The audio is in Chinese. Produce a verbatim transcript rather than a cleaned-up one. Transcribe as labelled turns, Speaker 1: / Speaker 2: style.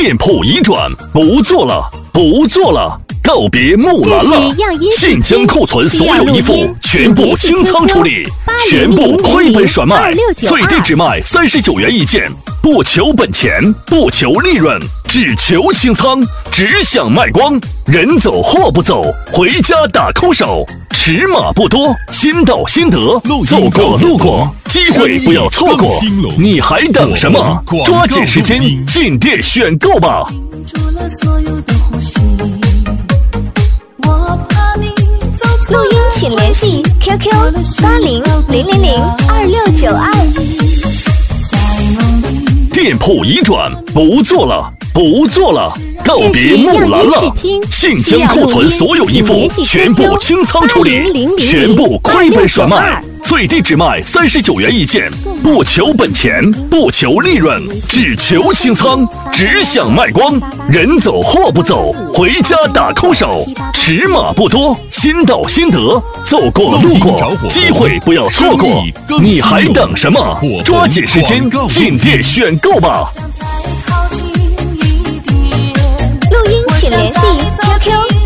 Speaker 1: 店铺移转，不做了，不做了。告别木兰了，现将库存所有衣服全部清仓处理，全部亏本甩卖，最低只卖三十九元一件，不求本钱，不求利润，只求清仓，只想卖光。人走货不走，回家打空手。尺码不多，先到先得，走过路过，机会不要错过。你还等什么？抓紧时间进店选购吧。
Speaker 2: 录音请联系 Q Q 八零零零零二六九二。
Speaker 1: 店铺移转，不做了，不做了。告别木兰了，现将库存所有衣服全部清仓处理，全部亏本甩卖，最低只卖三十九元一件，不求本钱，不求利润，只求清仓，只想卖光。人走货不走，回家打空手。尺码不多，先到先得，走过路过，机会不要错过。你还等什么？抓紧时间进店选购吧。
Speaker 2: 录音请联系 Q Q